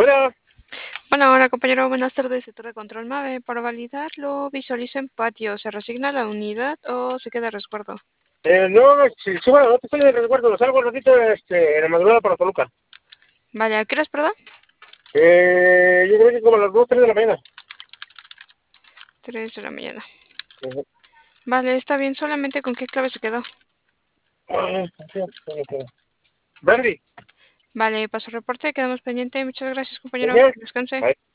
Bueno, Hola, compañero, buenas tardes. Sector de control MAVE. Para validarlo, visualizo en patio. ¿Se resigna la unidad o se queda a resguardo? no, si bueno, no te estoy de resguardo, salgo un ratito en la madrugada para Toluca. Vale, ¿a qué horas, perdón? Yo creo que como a las 2, 3 de la mañana. 3 de la mañana. Ujú. Vale, está bien. ¿Solamente con qué clave se quedó? Ah, sí, sí, sí. Brandy, Vale, paso reporte. Quedamos pendiente. Muchas gracias, compañero. señor. Descanse. Ahí.